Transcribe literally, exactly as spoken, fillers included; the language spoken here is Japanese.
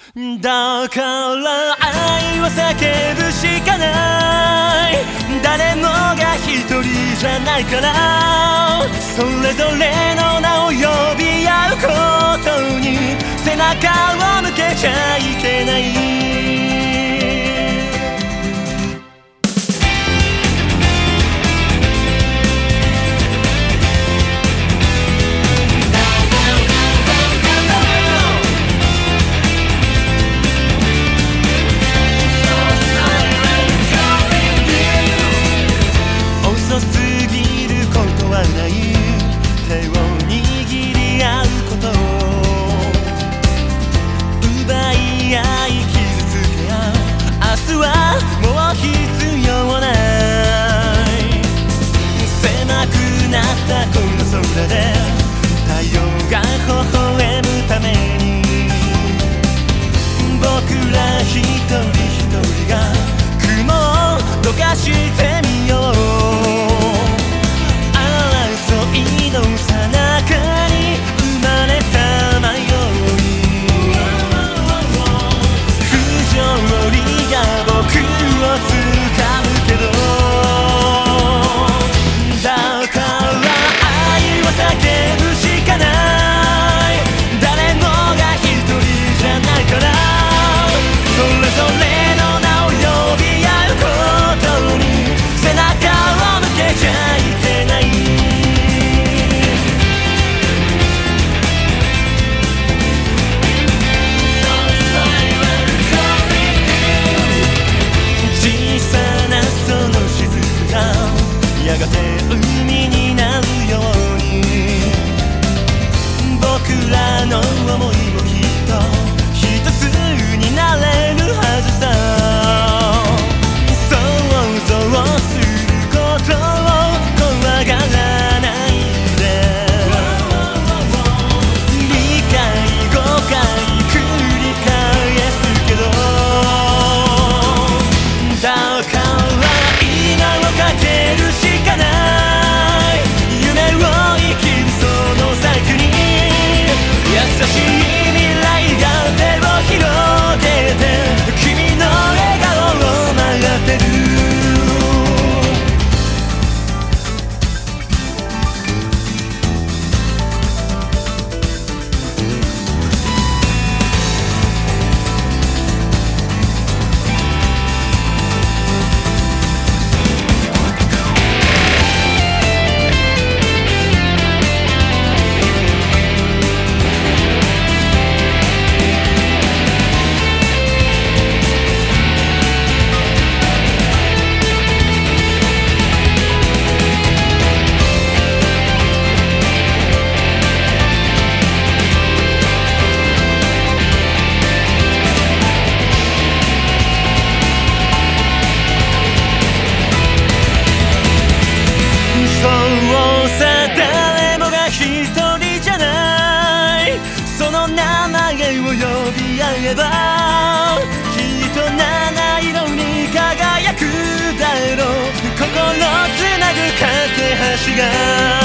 だから愛を叫ぶしかない。誰もが一人じゃないから、それぞれの名を呼び合うことに背中を向けちゃいけない。してみよう。争いのさなかに生まれた迷い、不条理が僕を掴むけど、だから愛を叫ぶしかない。誰もが一人じゃないから、それぞれの名を呼び合うことに背中を向けちゃいけない。小さなその雫がやがて海になるように、僕らの想いもきっと一つになれるはずさ。想像することを怖がらないで、理解誤解繰り返すけど、だから今をかけるしかない。夢を生きるその先に優しい未来が手を広げて、君の笑顔を待ってる。呼び合えばきっと七色に輝くだろう。心つなぐ架け橋が